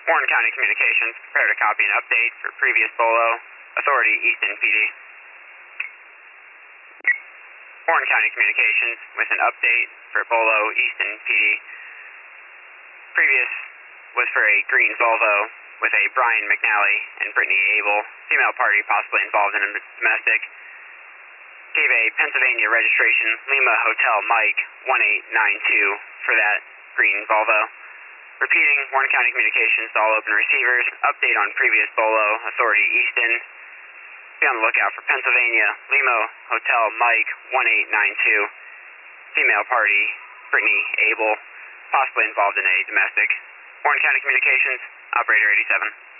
Warren County Communications, prepare to copy an update for previous BOLO. Authority, Easton PD. Warren County Communications with an update for BOLO, Easton PD. Previous was for a green Volvo with a Brian McNally and Brittany Abel, female party possibly involved in a domestic. Gave a Pennsylvania registration, Lima Hotel Mike 1892 for that green Volvo. Repeating, Warren County Communications to all open receivers. Update on previous BOLO. Authority, Easton. Be on the lookout for Pennsylvania, Lima Hotel Mike 1892. Female party, Brittany Abel, possibly involved in a domestic. Warren County Communications, Operator 87.